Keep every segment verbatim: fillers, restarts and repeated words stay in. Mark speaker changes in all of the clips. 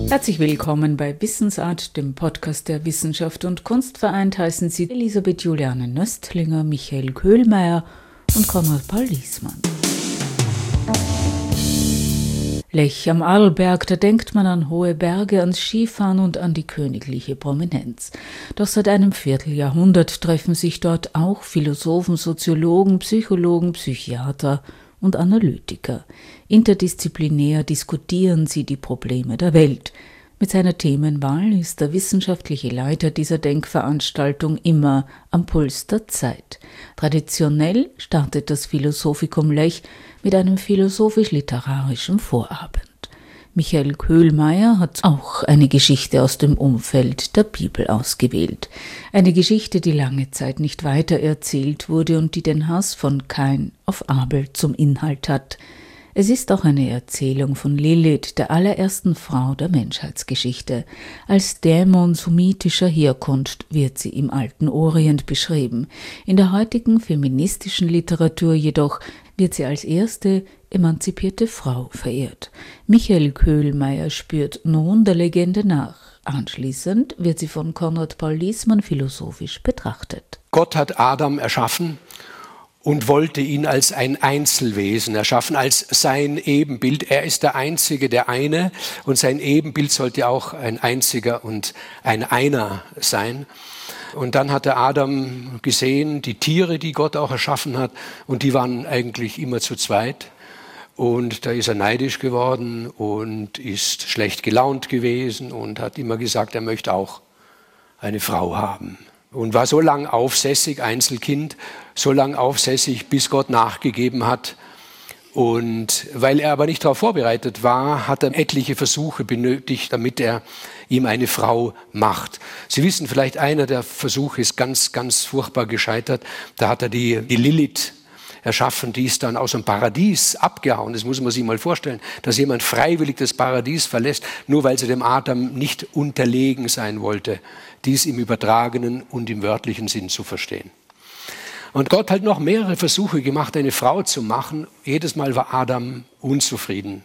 Speaker 1: Herzlich willkommen bei Wissensart, dem Podcast der Wissenschaft und Kunst. Vereint heißen Sie Elisabeth Juliane Nöstlinger, Michael Köhlmeier und Konrad Paul Liesmann. Lech am Arlberg, da denkt man an hohe Berge, ans Skifahren und an die königliche Prominenz. Doch seit einem Vierteljahrhundert treffen sich dort auch Philosophen, Soziologen, Psychologen, Psychiater und Analytiker. Interdisziplinär diskutieren sie die Probleme der Welt. Mit seiner Themenwahl ist der wissenschaftliche Leiter dieser Denkveranstaltung immer am Puls der Zeit. Traditionell startet das Philosophikum Lech mit einem philosophisch-literarischen Vorabend. Michael Köhlmeier hat auch eine Geschichte aus dem Umfeld der Bibel ausgewählt. Eine Geschichte, die lange Zeit nicht weitererzählt wurde und die den Hass von Kain auf Abel zum Inhalt hat. Es ist auch eine Erzählung von Lilith, der allerersten Frau der Menschheitsgeschichte. Als Dämon sumitischer Herkunft wird sie im alten Orient beschrieben. In der heutigen feministischen Literatur jedoch wird sie als erste emanzipierte Frau verehrt. Michael Köhlmeier spürt nun der Legende nach. Anschließend wird sie von Konrad Paul Liesmann philosophisch betrachtet.
Speaker 2: Gott hat Adam erschaffen und wollte ihn als ein Einzelwesen erschaffen, als sein Ebenbild. Er ist der Einzige, der eine, und sein Ebenbild sollte auch ein Einziger und ein Einer sein. Und dann hat der Adam gesehen, die Tiere, die Gott auch erschaffen hat, und die waren eigentlich immer zu zweit. Und da ist er neidisch geworden und ist schlecht gelaunt gewesen und hat immer gesagt, er möchte auch eine Frau haben. Und war so lang aufsässig, Einzelkind, so lang aufsässig, bis Gott nachgegeben hat. Und weil er aber nicht darauf vorbereitet war, hat er etliche Versuche benötigt, damit er ihm eine Frau macht. Sie wissen vielleicht, einer der Versuche ist ganz, ganz furchtbar gescheitert. Da hat er die, die Lilith erschaffen, die ist dann aus dem Paradies abgehauen. Das muss man sich mal vorstellen, dass jemand freiwillig das Paradies verlässt, nur weil sie dem Adam nicht unterlegen sein wollte. Dies im übertragenen und im wörtlichen Sinn zu verstehen. Und Gott hat noch mehrere Versuche gemacht, eine Frau zu machen. Jedes Mal war Adam unzufrieden.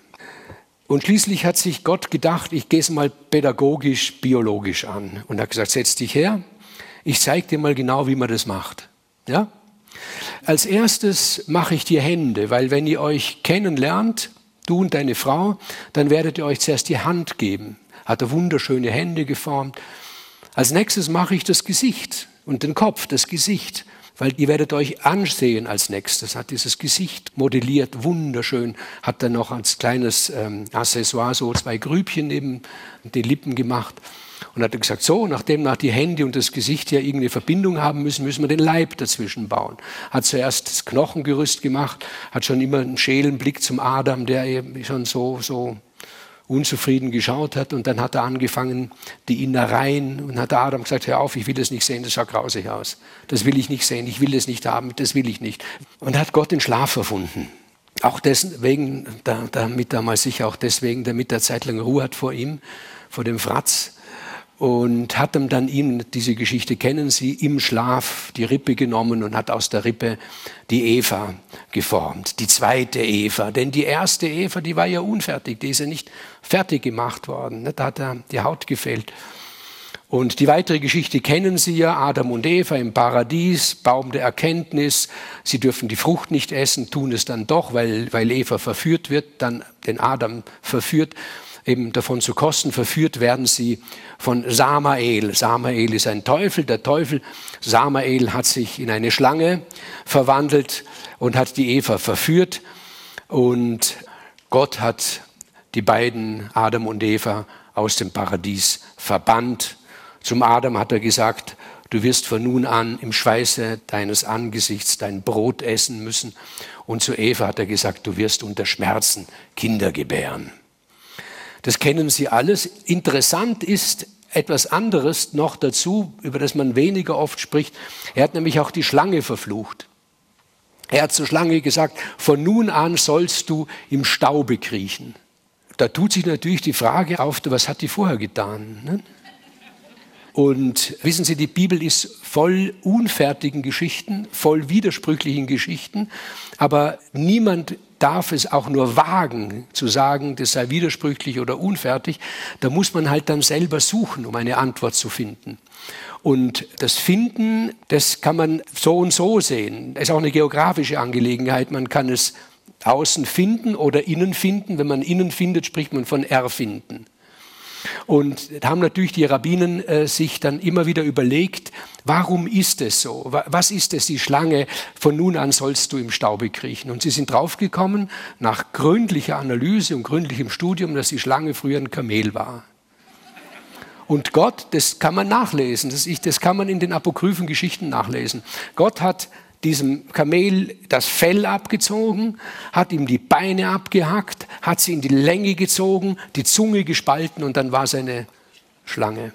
Speaker 2: Und schließlich hat sich Gott gedacht, ich gehe es mal pädagogisch, biologisch an. Und hat gesagt, setz dich her, ich zeige dir mal genau, wie man das macht. Ja? Als erstes mache ich dir Hände, weil wenn ihr euch kennenlernt, du und deine Frau, dann werdet ihr euch zuerst die Hand geben. Hat er wunderschöne Hände geformt. Als nächstes mache ich das Gesicht und den Kopf, das Gesicht, weil ihr werdet euch ansehen als nächstes. Hat dieses Gesicht modelliert, wunderschön, hat dann noch als kleines ähm, Accessoire so zwei Grübchen neben den Lippen gemacht. Und hat gesagt, so, nachdem nach die Hände und das Gesicht ja irgendeine Verbindung haben müssen, müssen wir den Leib dazwischen bauen. Hat zuerst das Knochengerüst gemacht, hat schon immer einen schälen Blick zum Adam, der eben schon so, so unzufrieden geschaut hat. Und dann hat er angefangen, die Innereien, und hat der Adam gesagt, hör auf, ich will das nicht sehen, das schaut grausig aus. Das will ich nicht sehen, ich will das nicht haben, das will ich nicht. Und hat Gott den Schlaf erfunden. Auch deswegen, damit damals sicher auch deswegen, damit er zeitlang Ruhe hat vor ihm, vor dem Fratz. Und hat ihm dann ihm, diese Geschichte kennen Sie, im Schlaf die Rippe genommen und hat aus der Rippe die Eva geformt, die zweite Eva. Denn die erste Eva, die war ja unfertig, die ist ja nicht fertig gemacht worden. Da hat er die Haut gefehlt. Und die weitere Geschichte kennen Sie ja, Adam und Eva im Paradies, Baum der Erkenntnis. Sie dürfen die Frucht nicht essen, tun es dann doch, weil, weil Eva verführt wird, dann den Adam verführt. Eben davon zu kosten, verführt werden sie von Samael. Samael ist ein Teufel, der Teufel Samael hat sich in eine Schlange verwandelt und hat die Eva verführt. Und Gott hat die beiden, Adam und Eva, aus dem Paradies verbannt. Zum Adam hat er gesagt, du wirst von nun an im Schweiße deines Angesichts dein Brot essen müssen. Und zu Eva hat er gesagt, du wirst unter Schmerzen Kinder gebären. Das kennen Sie alles. Interessant ist etwas anderes noch dazu, über das man weniger oft spricht. Er hat nämlich auch die Schlange verflucht. Er hat zur Schlange gesagt, von nun an sollst du im Staube kriechen. Da tut sich natürlich die Frage auf, was hat die vorher getan? Ne? Und wissen Sie, die Bibel ist voll unfertigen Geschichten, voll widersprüchlichen Geschichten, aber niemand darf es auch nur wagen, zu sagen, das sei widersprüchlich oder unfertig. Da muss man halt dann selber suchen, um eine Antwort zu finden. Und das Finden, das kann man so und so sehen. Das ist auch eine geografische Angelegenheit. Man kann es außen finden oder innen finden. Wenn man innen findet, spricht man von erfinden. Und da haben natürlich die Rabbinen äh, sich dann immer wieder überlegt, warum ist es so? Was ist es, die Schlange, von nun an sollst du im Staube kriechen? Und sie sind draufgekommen, nach gründlicher Analyse und gründlichem Studium, dass die Schlange früher ein Kamel war. Und Gott, das kann man nachlesen, das, ich, das kann man in den apokryphen Geschichten nachlesen. Gott hat diesem Kamel das Fell abgezogen, hat ihm die Beine abgehackt, hat sie in die Länge gezogen, die Zunge gespalten und dann war es eine Schlange.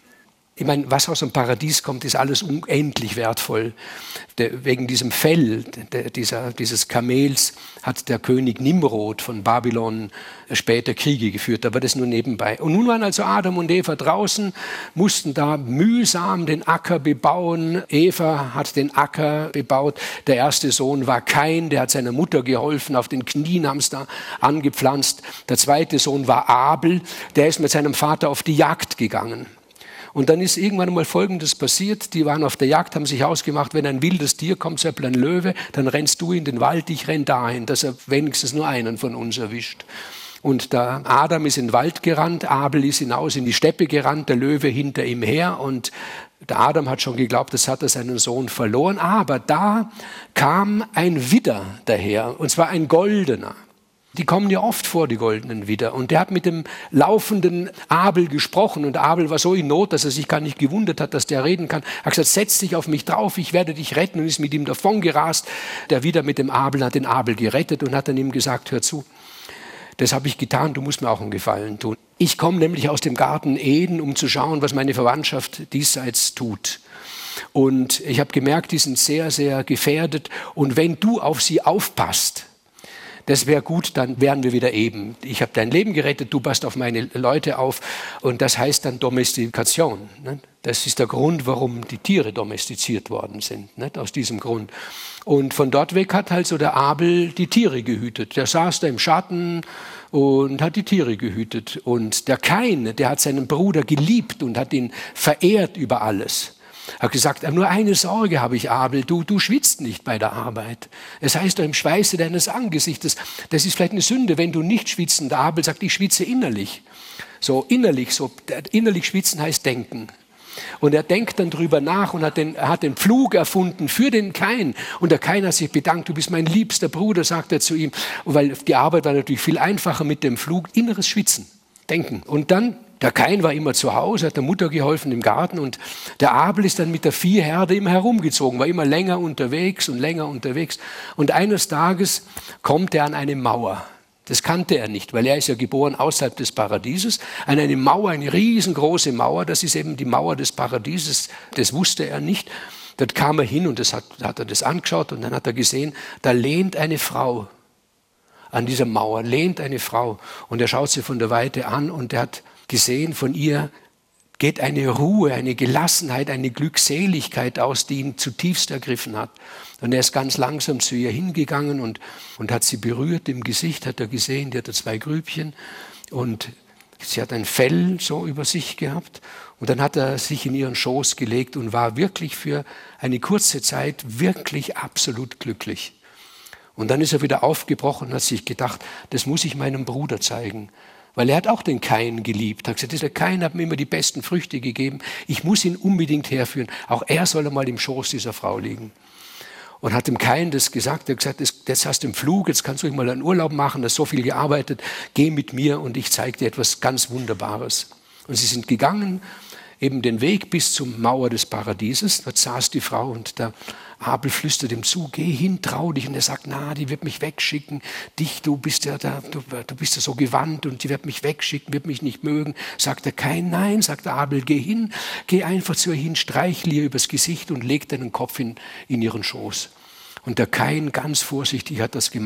Speaker 2: Ich meine, was aus dem Paradies kommt, ist alles unendlich wertvoll. Der, wegen diesem Fell der, dieser, dieses Kamels hat der König Nimrod von Babylon später Kriege geführt, aber das nur nebenbei. Und nun waren also Adam und Eva draußen, mussten da mühsam den Acker bebauen. Eva hat den Acker bebaut. Der erste Sohn war Kain, der hat seiner Mutter geholfen, auf den Knien haben sie da angepflanzt. Der zweite Sohn war Abel, der ist mit seinem Vater auf die Jagd gegangen. Und dann ist irgendwann mal Folgendes passiert, die waren auf der Jagd, haben sich ausgemacht, wenn ein wildes Tier kommt, zum Beispiel ein Löwe, dann rennst du in den Wald, ich renn dahin, dass er wenigstens nur einen von uns erwischt. Und der Adam ist in den Wald gerannt, Abel ist hinaus in die Steppe gerannt, der Löwe hinter ihm her und der Adam hat schon geglaubt, das hat er seinen Sohn verloren, aber da kam ein Widder daher, und zwar ein goldener. Die kommen ja oft vor, die goldenen Widder. Und der hat mit dem laufenden Abel gesprochen. Und Abel war so in Not, dass er sich gar nicht gewundert hat, dass der reden kann. Er hat gesagt, setz dich auf mich drauf, ich werde dich retten. Und ist mit ihm davon gerast. Der Widder mit dem Abel hat den Abel gerettet und hat dann ihm gesagt, hör zu, das habe ich getan, du musst mir auch einen Gefallen tun. Ich komme nämlich aus dem Garten Eden, um zu schauen, was meine Verwandtschaft diesseits tut. Und ich habe gemerkt, die sind sehr, sehr gefährdet. Und wenn du auf sie aufpasst, das wäre gut, dann wären wir wieder eben. Ich habe dein Leben gerettet, du passt auf meine Leute auf. Und das heißt dann Domestikation. Das ist der Grund, warum die Tiere domestiziert worden sind, aus diesem Grund. Und von dort weg hat halt so der Abel die Tiere gehütet. Der saß da im Schatten und hat die Tiere gehütet. Und der Kain, der hat seinen Bruder geliebt und hat ihn verehrt über alles. Er hat gesagt, nur eine Sorge habe ich, Abel, du, du schwitzt nicht bei der Arbeit. Es heißt doch im Schweiße deines Angesichtes. Das ist vielleicht eine Sünde, wenn du nicht schwitzt. Und der Abel sagt, ich schwitze innerlich. So innerlich, so innerlich schwitzen heißt denken. Und er denkt dann drüber nach und hat den, er hat den Pflug erfunden für den Kain. Und der Kain hat sich bedankt, du bist mein liebster Bruder, sagt er zu ihm. Und weil die Arbeit war natürlich viel einfacher mit dem Pflug, inneres Schwitzen, denken. Und dann der Kain war immer zu Hause, hat der Mutter geholfen im Garten und der Abel ist dann mit der Viehherde immer herumgezogen, war immer länger unterwegs und länger unterwegs. Und eines Tages kommt er an eine Mauer. Das kannte er nicht, weil er ist ja geboren außerhalb des Paradieses. An eine Mauer, eine riesengroße Mauer, das ist eben die Mauer des Paradieses, das wusste er nicht. Dort kam er hin und das hat, hat er das angeschaut und dann hat er gesehen, da lehnt eine Frau. An dieser Mauer lehnt eine Frau und er schaut sie von der Weite an und er hat gesehen, von ihr geht eine Ruhe, eine Gelassenheit, eine Glückseligkeit aus, die ihn zutiefst ergriffen hat. Und er ist ganz langsam zu ihr hingegangen und, und hat sie berührt im Gesicht, hat er gesehen, die hatte zwei Grübchen und sie hat ein Fell so über sich gehabt. Und dann hat er sich in ihren Schoß gelegt und war wirklich für eine kurze Zeit wirklich absolut glücklich. Und dann ist er wieder aufgebrochen und hat sich gedacht, das muss ich meinem Bruder zeigen. Weil er hat auch den Kain geliebt. Er hat gesagt, der Kain hat mir immer die besten Früchte gegeben. Ich muss ihn unbedingt herführen. Auch er soll einmal im Schoß dieser Frau liegen. Und hat dem Kain das gesagt. Er hat gesagt, jetzt hast du einen Flug, jetzt kannst du mal einen Urlaub machen, du hast so viel gearbeitet. Geh mit mir und ich zeige dir etwas ganz Wunderbares. Und sie sind gegangen, eben den Weg bis zur Mauer des Paradieses. Dort saß die Frau und der Abel flüstert ihm zu, geh hin, trau dich. Und er sagt, na, die wird mich wegschicken. Dich, du bist ja da, du, du bist ja so gewandt und die wird mich wegschicken, wird mich nicht mögen. Sagt er, kein Nein, sagt der Abel, geh hin, geh einfach zu ihr hin, streichle ihr übers Gesicht und leg deinen Kopf in, in ihren Schoß. Und der Kain, ganz vorsichtig, hat das gemacht.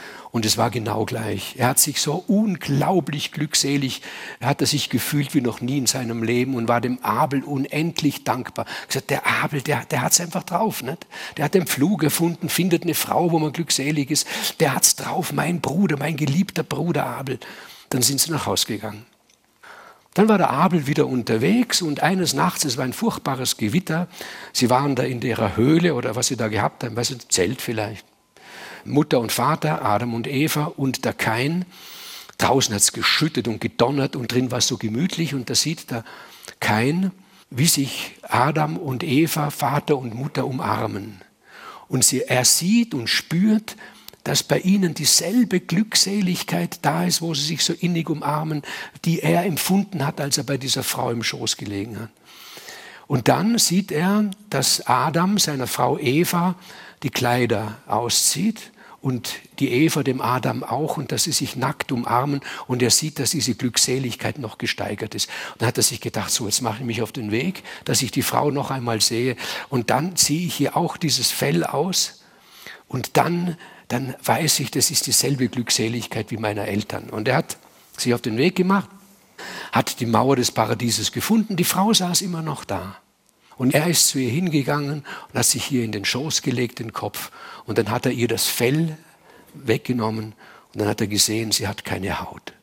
Speaker 2: Und es war genau gleich. Er hat sich so unglaublich glückselig, er hat er sich gefühlt wie noch nie in seinem Leben und war dem Abel unendlich dankbar. Er hat gesagt, der Abel, der, der hat es einfach drauf. Nicht? Der hat den Pflug erfunden, findet eine Frau, wo man glückselig ist. Der hat es drauf, mein Bruder, mein geliebter Bruder Abel. Dann sind sie nach Hause gegangen. Dann war der Abel wieder unterwegs und eines Nachts, es war ein furchtbares Gewitter, sie waren da in ihrer Höhle oder was sie da gehabt haben, weiß ich, Zelt vielleicht. Mutter und Vater, Adam und Eva und der Kain. Draußen hat es geschüttet und gedonnert und drin war es so gemütlich. Und da sieht der Kain, wie sich Adam und Eva, Vater und Mutter umarmen. Und sie, er sieht und spürt, dass bei ihnen dieselbe Glückseligkeit da ist, wo sie sich so innig umarmen, die er empfunden hat, als er bei dieser Frau im Schoß gelegen hat. Und dann sieht er, dass Adam seiner Frau Eva die Kleider auszieht und die Eva dem Adam auch und dass sie sich nackt umarmen und er sieht, dass diese Glückseligkeit noch gesteigert ist. Und dann hat er sich gedacht, so jetzt mache ich mich auf den Weg, dass ich die Frau noch einmal sehe und dann ziehe ich hier auch dieses Fell aus und dann, dann weiß ich, das ist dieselbe Glückseligkeit wie meiner Eltern. Und er hat sich auf den Weg gemacht, hat die Mauer des Paradieses gefunden, die Frau saß immer noch da. Und er ist zu ihr hingegangen und hat sich hier in den Schoß gelegt, den Kopf. Und dann hat er ihr das Fell weggenommen und dann hat er gesehen, sie hat keine Haut.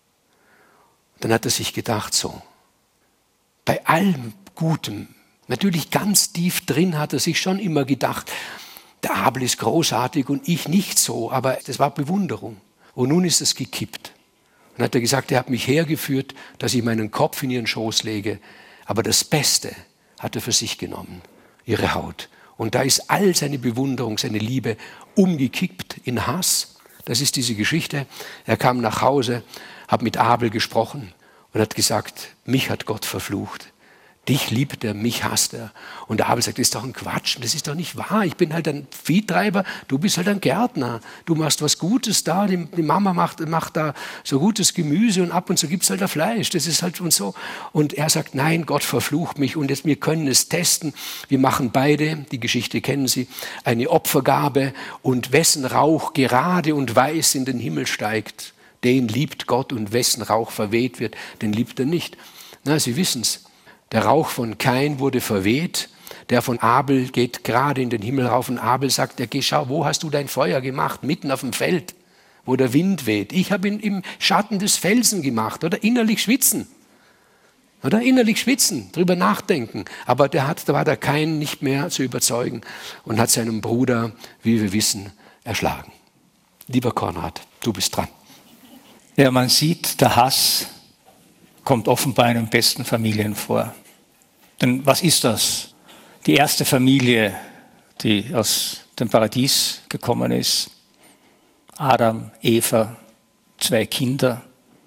Speaker 2: Und dann hat er sich gedacht, so, bei allem Gutem, natürlich ganz tief drin hat er sich schon immer gedacht, der Abel ist großartig und ich nicht so, aber das war Bewunderung. Und nun ist es gekippt. Und dann hat er gesagt, er hat mich hergeführt, dass ich meinen Kopf in ihren Schoß lege. Aber das Beste hat er für sich genommen, ihre Haut. Und da ist all seine Bewunderung, seine Liebe umgekippt in Hass. Das ist diese Geschichte. Er kam nach Hause, hat mit Abel gesprochen und hat gesagt, mich hat Gott verflucht. Dich liebt er, mich hasst er. Und der Abel sagt, das ist doch ein Quatsch, das ist doch nicht wahr. Ich bin halt ein Viehtreiber, du bist halt ein Gärtner. Du machst was Gutes da, die, die Mama macht, macht da so gutes Gemüse und ab und zu gibt es halt da Fleisch. Das ist halt und so. Und er sagt, nein, Gott verflucht mich und jetzt, wir können es testen. Wir machen beide, die Geschichte kennen Sie, eine Opfergabe und wessen Rauch gerade und weiß in den Himmel steigt, den liebt Gott und wessen Rauch verweht wird, den liebt er nicht. Na, Sie wissen es. Der Rauch von Kain wurde verweht, der von Abel geht gerade in den Himmel rauf und Abel sagt, ja, geh, schau, wo hast du dein Feuer gemacht? Mitten auf dem Feld, wo der Wind weht. Ich habe ihn im Schatten des Felsen gemacht, oder innerlich schwitzen. Oder innerlich schwitzen, drüber nachdenken. Aber der hat, da war der Kain nicht mehr zu überzeugen und hat seinen Bruder, wie wir wissen, erschlagen. Lieber Konrad, du bist dran.
Speaker 3: Ja, man sieht, der Hass kommt offenbar in den besten Familien vor. Denn was ist das? Die erste Familie, die aus dem Paradies gekommen ist. Adam, Eva, zwei Kinder.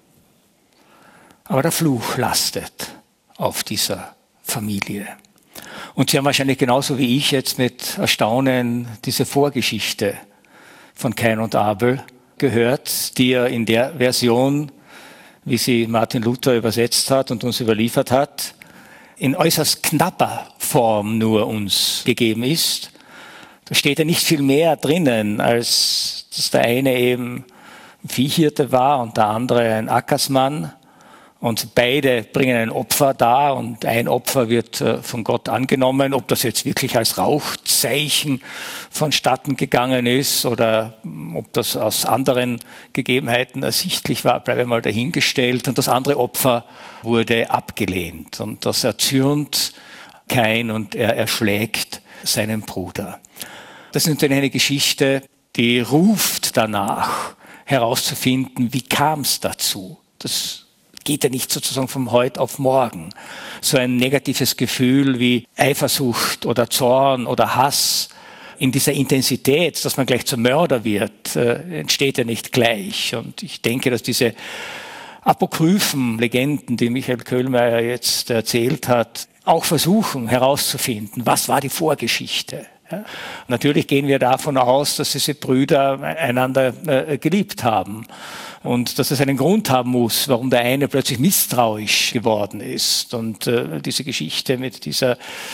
Speaker 3: Aber der Fluch lastet auf dieser Familie. Und Sie haben wahrscheinlich genauso wie ich jetzt mit Erstaunen diese Vorgeschichte von Kain und Abel gehört, die ja in der Version, wie sie Martin Luther übersetzt hat und uns überliefert hat, in äußerst knapper Form nur uns gegeben ist. Da steht ja nicht viel mehr drinnen, als dass der eine eben ein Viehhirte war und der andere ein Ackersmann. Und beide bringen ein Opfer dar und ein Opfer wird von Gott angenommen. Ob das jetzt wirklich als Rauchzeichen vonstatten gegangen ist oder ob das aus anderen Gegebenheiten ersichtlich war, bleibe mal dahingestellt. Und das andere Opfer wurde abgelehnt. Und das erzürnt Kain und er erschlägt seinen Bruder. Das ist natürlich eine Geschichte, die ruft danach, herauszufinden, wie kam es dazu. Das geht ja nicht sozusagen vom Heute auf morgen. So ein negatives Gefühl wie Eifersucht oder Zorn oder Hass in dieser Intensität, dass man gleich zum Mörder wird, äh, entsteht ja nicht gleich. Und ich denke, dass diese apokryphen Legenden, die Michael Köhlmeier jetzt erzählt hat, auch versuchen herauszufinden, was war die Vorgeschichte. Ja? Natürlich gehen wir davon aus, dass diese Brüder einander äh, geliebt haben. Und dass es einen Grund haben muss, warum der eine plötzlich misstrauisch geworden ist. Und äh, diese Geschichte mit dieser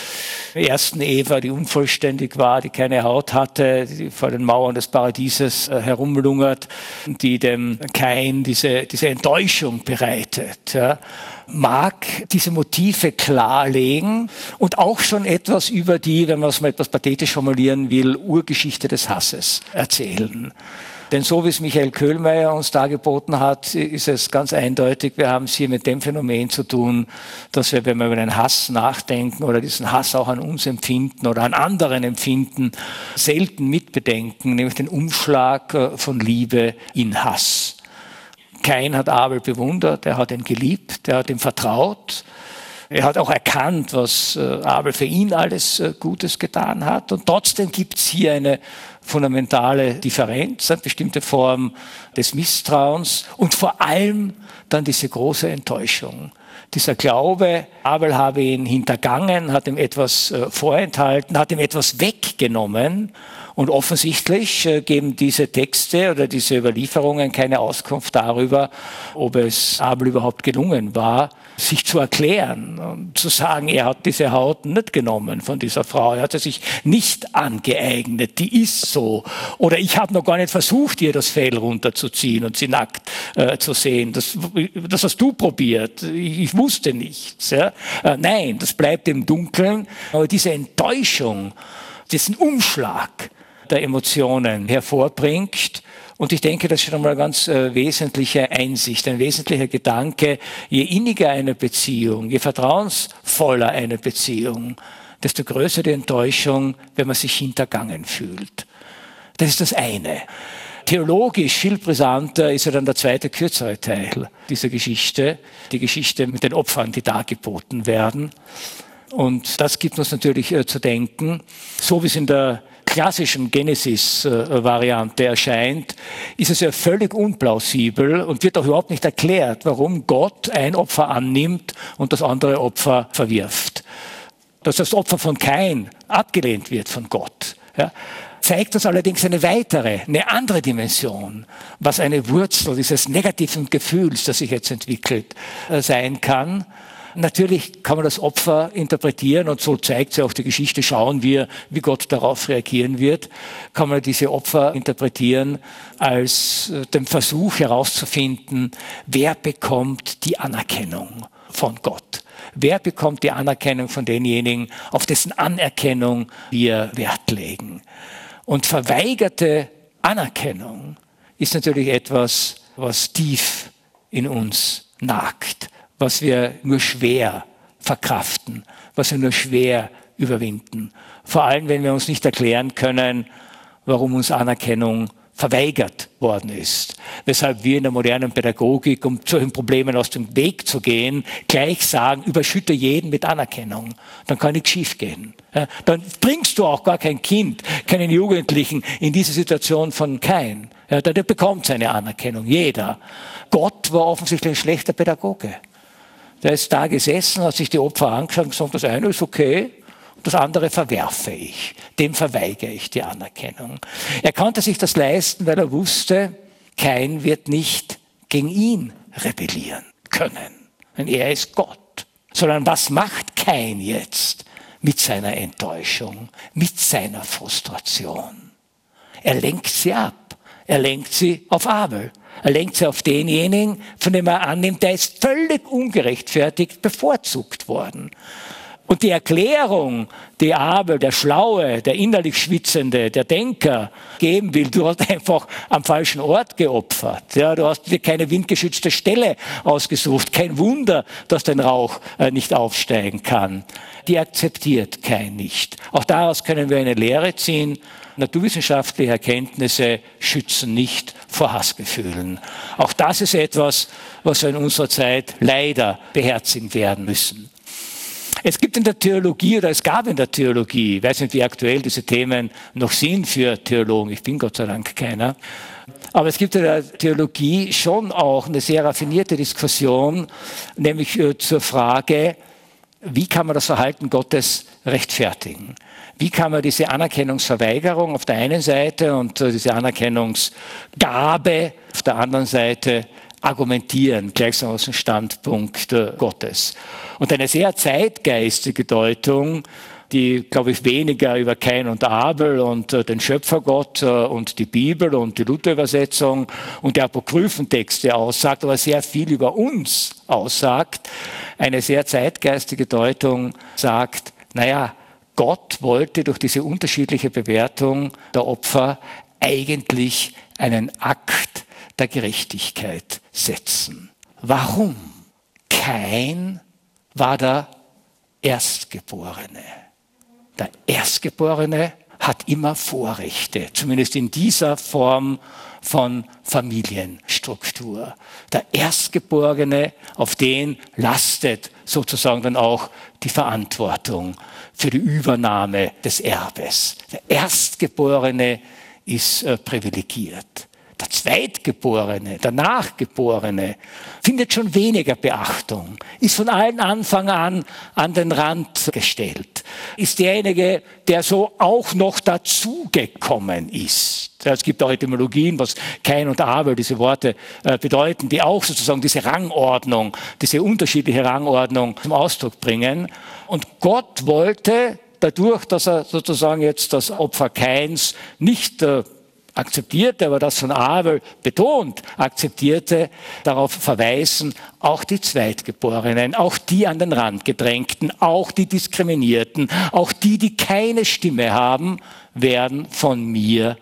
Speaker 3: ersten Eva, die unvollständig war, die keine Haut hatte, die vor den Mauern des Paradieses äh, herumlungert, die dem Kain diese, diese Enttäuschung bereitet, ja, mag diese Motive klarlegen und auch schon etwas über die, wenn man es mal etwas pathetisch formulieren will, Urgeschichte des Hasses erzählen. Denn so wie es Michael Köhlmeier uns dargeboten hat, ist es ganz eindeutig, wir haben es hier mit dem Phänomen zu tun, dass wir, wenn wir über den Hass nachdenken oder diesen Hass auch an uns empfinden oder an anderen empfinden, selten mitbedenken, nämlich den Umschlag von Liebe in Hass. Kain hat Abel bewundert, er hat ihn geliebt, er hat ihm vertraut. Er hat auch erkannt, was Abel für ihn alles Gutes getan hat. Und trotzdem gibt es hier eine fundamentale Differenz, eine bestimmte Form des Misstrauens und vor allem dann diese große Enttäuschung. Dieser Glaube, Abel habe ihn hintergangen, hat ihm etwas vorenthalten, hat ihm etwas weggenommen. Und offensichtlich geben diese Texte oder diese Überlieferungen keine Auskunft darüber, ob es Abel überhaupt gelungen war, sich zu erklären und zu sagen, er hat diese Haut nicht genommen von dieser Frau, er hat sie sich nicht angeeignet, die ist so. Oder ich habe noch gar nicht versucht, ihr das Fell runterzuziehen und sie nackt äh, zu sehen. Das, das hast du probiert, ich, ich wusste nichts. Ja? Äh, nein, das bleibt im Dunkeln. Aber diese Enttäuschung, diesen Umschlag der Emotionen hervorbringt. Und ich denke, das ist schon einmal eine ganz äh, wesentliche Einsicht, ein wesentlicher Gedanke. Je inniger eine Beziehung, je vertrauensvoller eine Beziehung, desto größer die Enttäuschung, wenn man sich hintergangen fühlt. Das ist das eine. Theologisch viel brisanter ist ja dann der zweite, kürzere Teil dieser Geschichte, die Geschichte mit den Opfern, die dargeboten werden. Und das gibt uns natürlich äh, zu denken, so wie es in der klassischen Genesis-Variante erscheint, ist es ja völlig unplausibel und wird auch überhaupt nicht erklärt, warum Gott ein Opfer annimmt und das andere Opfer verwirft. Dass das Opfer von Kain abgelehnt wird von Gott, ja, zeigt uns allerdings eine weitere, eine andere Dimension, was eine Wurzel dieses negativen Gefühls, das sich jetzt entwickelt, sein kann. Natürlich kann man das Opfer interpretieren und so zeigt sich auch die Geschichte, schauen wir, wie Gott darauf reagieren wird, kann man diese Opfer interpretieren als den Versuch herauszufinden, wer bekommt die Anerkennung von Gott. Wer bekommt die Anerkennung von denjenigen, auf dessen Anerkennung wir Wert legen. Und verweigerte Anerkennung ist natürlich etwas, was tief in uns nagt, was wir nur schwer verkraften, was wir nur schwer überwinden. Vor allem, wenn wir uns nicht erklären können, warum uns Anerkennung verweigert worden ist. Weshalb wir in der modernen Pädagogik, um solchen Problemen aus dem Weg zu gehen, gleich sagen, überschütte jeden mit Anerkennung. Dann kann nichts schiefgehen. Ja, dann bringst du auch gar kein Kind, keinen Jugendlichen in diese Situation von Kain. Ja, der, der bekommt seine Anerkennung, jeder. Gott war offensichtlich ein schlechter Pädagoge. Der ist da gesessen, hat sich die Opfer angeschaut und gesagt, das eine ist okay, das andere verwerfe ich. Dem verweigere ich die Anerkennung. Er konnte sich das leisten, weil er wusste, Kain wird nicht gegen ihn rebellieren können. Denn er ist Gott. Sondern was macht Kain jetzt mit seiner Enttäuschung, mit seiner Frustration? Er lenkt sie ab. Er lenkt sie auf Abel. Er lenkt sie auf denjenigen, von dem er annimmt, der ist völlig ungerechtfertigt bevorzugt worden. Und die Erklärung, die Abel, der Schlaue, der innerlich Schwitzende, der Denker geben will, du hast einfach am falschen Ort geopfert. Ja, du hast dir keine windgeschützte Stelle ausgesucht. Kein Wunder, dass dein Rauch äh, nicht aufsteigen kann. Die akzeptiert Kain nicht. Auch daraus können wir eine Lehre ziehen. Naturwissenschaftliche Erkenntnisse schützen nicht vor Hassgefühlen. Auch das ist etwas, was wir in unserer Zeit leider beherzigen werden müssen. Es gibt in der Theologie, oder es gab in der Theologie, ich weiß nicht, wie aktuell diese Themen noch sind für Theologen, ich bin Gott sei Dank keiner, aber es gibt in der Theologie schon auch eine sehr raffinierte Diskussion, nämlich zur Frage, wie kann man das Verhalten Gottes rechtfertigen? Wie kann man diese Anerkennungsverweigerung auf der einen Seite und diese Anerkennungsgabe auf der anderen Seite argumentieren, gleichsam aus dem Standpunkt Gottes? Und eine sehr zeitgeistige Deutung die, glaube ich, weniger über Kain und Abel und äh, den Schöpfergott äh, und die Bibel und die Luther-Übersetzung und die Apokryphentexte aussagt, aber sehr viel über uns aussagt. Eine sehr zeitgeistige Deutung sagt, naja, Gott wollte durch diese unterschiedliche Bewertung der Opfer eigentlich einen Akt der Gerechtigkeit setzen. Warum? Kain war der Erstgeborene. Der Erstgeborene hat immer Vorrechte, zumindest in dieser Form von Familienstruktur. Der Erstgeborene, auf den lastet sozusagen dann auch die Verantwortung für die Übernahme des Erbes. Der Erstgeborene ist äh, privilegiert. Der Zweitgeborene, der Nachgeborene findet schon weniger Beachtung, ist von allen Anfang an an den Rand gestellt, ist derjenige, der so auch noch dazugekommen ist. Es gibt auch Etymologien, was Kain und Abel, diese Worte äh, bedeuten, die auch sozusagen diese Rangordnung, diese unterschiedliche Rangordnung zum Ausdruck bringen. Und Gott wollte dadurch, dass er sozusagen jetzt das Opfer Kains nicht äh, akzeptierte, aber das von Abel betont akzeptierte, darauf verweisen, auch die Zweitgeborenen, auch die an den Rand gedrängten, auch die Diskriminierten, auch die, die keine Stimme haben, werden von mir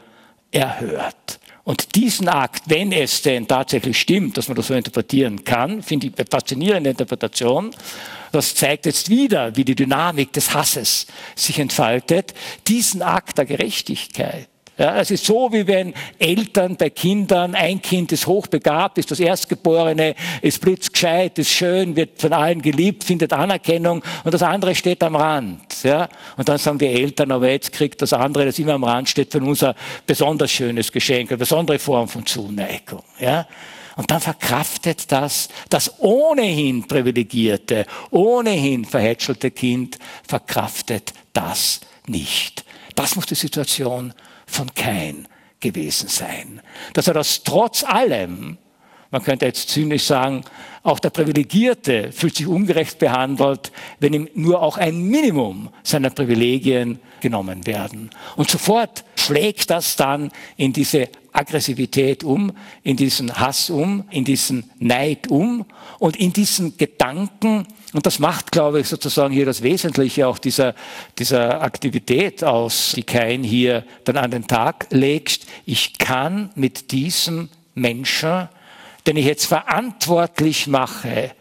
Speaker 3: erhört. Und diesen Akt, wenn es denn tatsächlich stimmt, dass man das so interpretieren kann, finde ich eine faszinierende Interpretation, das zeigt jetzt wieder, wie die Dynamik des Hasses sich entfaltet, diesen Akt der Gerechtigkeit. Ja, es ist so, wie wenn Eltern bei Kindern, ein Kind ist hochbegabt, ist das Erstgeborene, ist blitzgescheit, ist schön, wird von allen geliebt, findet Anerkennung und das andere steht am Rand. Ja? Und dann sagen die Eltern, aber jetzt kriegt das andere, das immer am Rand steht, von uns ein besonders schönes Geschenk, eine besondere Form von Zuneigung. Ja? Und dann verkraftet das, das ohnehin privilegierte, ohnehin verhätschelte Kind, verkraftet das nicht. Das muss die Situation von Kain gewesen sein. Dass er das trotz allem, man könnte jetzt zynisch sagen, auch der Privilegierte fühlt sich ungerecht behandelt, wenn ihm nur auch ein Minimum seiner Privilegien genommen werden. Und sofort schlägt das dann in diese Aggressivität um, in diesen Hass um, in diesen Neid um und in diesen Gedanken, und das macht, glaube ich, sozusagen hier das Wesentliche auch dieser, dieser Aktivität aus, die Kain hier dann an den Tag legt. Ich kann mit diesem Menschen, den ich jetzt verantwortlich mache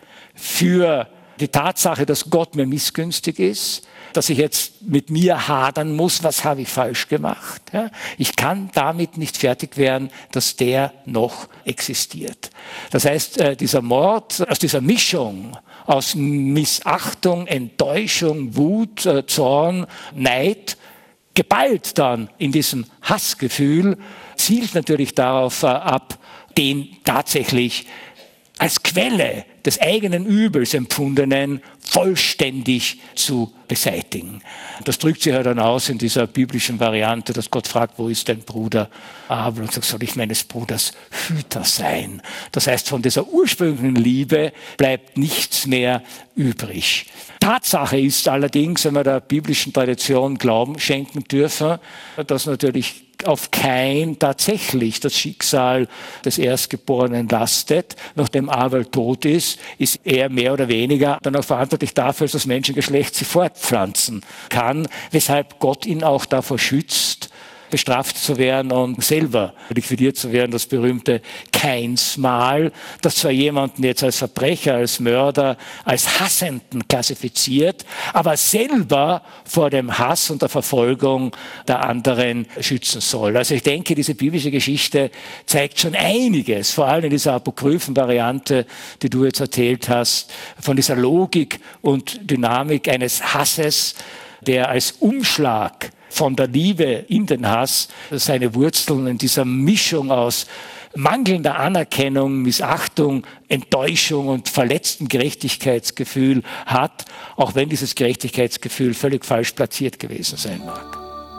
Speaker 3: für die Tatsache, dass Gott mir missgünstig ist, dass ich jetzt mit mir hadern muss, was habe ich falsch gemacht. Ja? Ich kann damit nicht fertig werden, dass der noch existiert. Das heißt, dieser Mord, aus dieser Mischung, aus Missachtung, Enttäuschung, Wut, Zorn, Neid, geballt dann in diesem Hassgefühl, zielt natürlich darauf ab, den tatsächlich als Quelle des eigenen Übels empfundenen vollständig zu beseitigen. Das drückt sich ja dann aus in dieser biblischen Variante, dass Gott fragt, wo ist dein Bruder Abel? Und sagt, soll ich meines Bruders Hüter sein? Das heißt, von dieser ursprünglichen Liebe bleibt nichts mehr übrig. Tatsache ist allerdings, wenn wir der biblischen Tradition Glauben schenken dürfen, dass natürlich auf Kain tatsächlich das Schicksal des Erstgeborenen lastet. Nachdem Abel tot ist, ist er mehr oder weniger dann auch verantwortlich dafür, dass das Menschengeschlecht sich fortpflanzen kann, weshalb Gott ihn auch davor schützt, bestraft zu werden und selber liquidiert zu werden, das berühmte Kainsmal, das zwar jemanden jetzt als Verbrecher, als Mörder, als Hassenden klassifiziert, aber selber vor dem Hass und der Verfolgung der anderen schützen soll. Also ich denke, diese biblische Geschichte zeigt schon einiges, vor allem in dieser apokryphen Variante, die du jetzt erzählt hast, von dieser Logik und Dynamik eines Hasses, der als Umschlag von der Liebe in den Hass seine Wurzeln in dieser Mischung aus mangelnder Anerkennung, Missachtung, Enttäuschung und verletztem Gerechtigkeitsgefühl hat, auch wenn dieses Gerechtigkeitsgefühl völlig falsch platziert gewesen sein mag.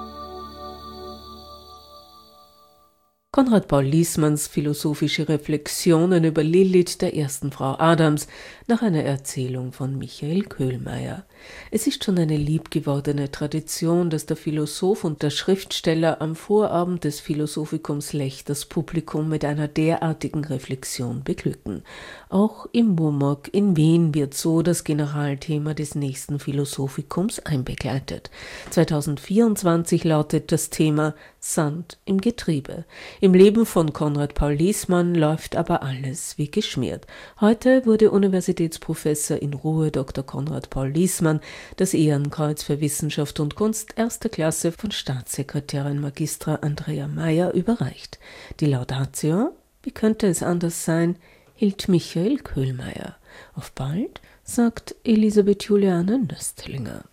Speaker 4: Konrad Paul Liessmanns philosophische Reflexionen über Lilith, der ersten Frau Adams, nach einer Erzählung von Michael Köhlmeier. Es ist schon eine liebgewordene Tradition, dass der Philosoph und der Schriftsteller am Vorabend des Philosophikums Lech das Publikum mit einer derartigen Reflexion beglücken. Auch im MUMOG in Wien wird so das Generalthema des nächsten Philosophikums einbegleitet. zweitausendvierundzwanzig lautet das Thema Sand im Getriebe. Im Leben von Konrad Paul Liessmann läuft aber alles wie geschmiert. Heute wurde Universitätsprofessor in Ruhe Doktor Konrad Paul Liessmann das Ehrenkreuz für Wissenschaft und Kunst erster Klasse von Staatssekretärin Magistra Andrea Mayer überreicht. Die Laudatio, wie könnte es anders sein, hielt Michael Köhlmeier. Auf bald, sagt Elisabeth Juliane Nöstlinger.